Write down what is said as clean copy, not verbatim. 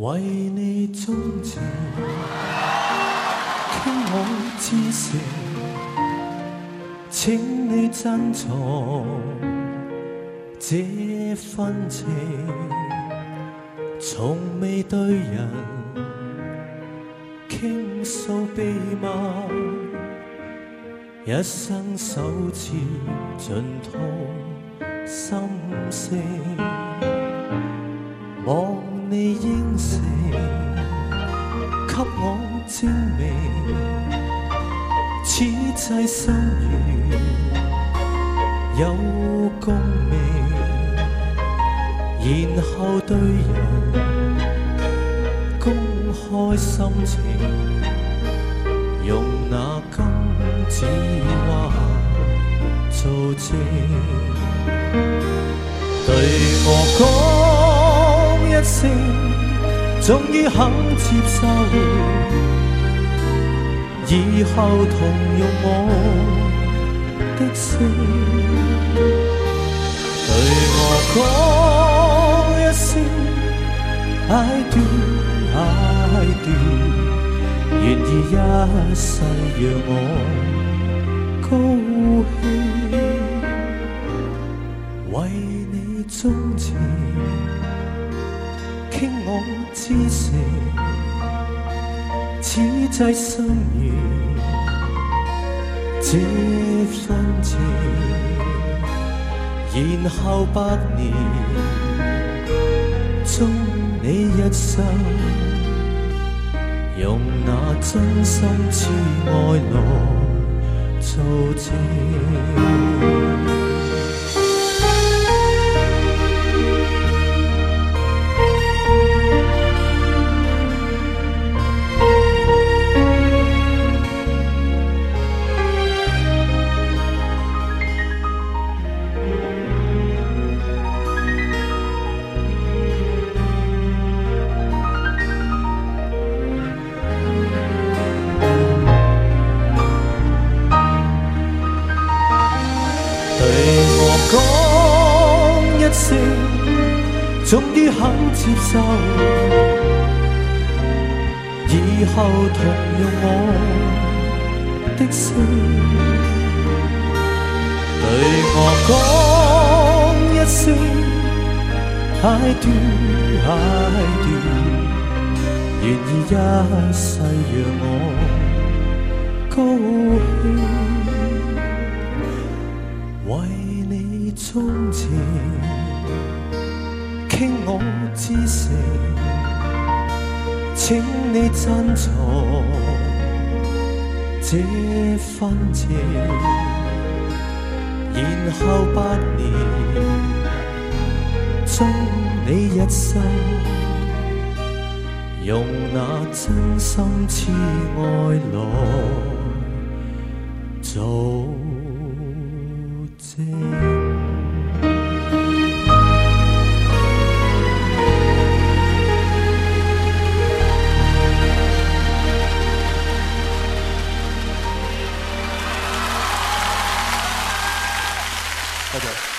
为你钟情，倾我至诚，请你珍藏这份情，从未对人倾诉秘密，一生首次尽吐心声，望你应承，给我证明，此际心願有共鳴，然後對人公開心情，用那金子話做證，對我講一聲，終於肯接受，以後同用我的姓，對我講一聲 I do I do， 願意一世讓我高興，為你鍾情，傾我至誠，此際心願這份情，然後百年終你一生，用那真心痴愛來做證。對我講一聲，終於肯接受，以後同用我的姓。對我講一聲 I do I do， 願意一世讓我高興。為你鍾情，傾我至誠，請你珍藏這份情，然後百年終你一生，用那真心痴愛來做證。多謝。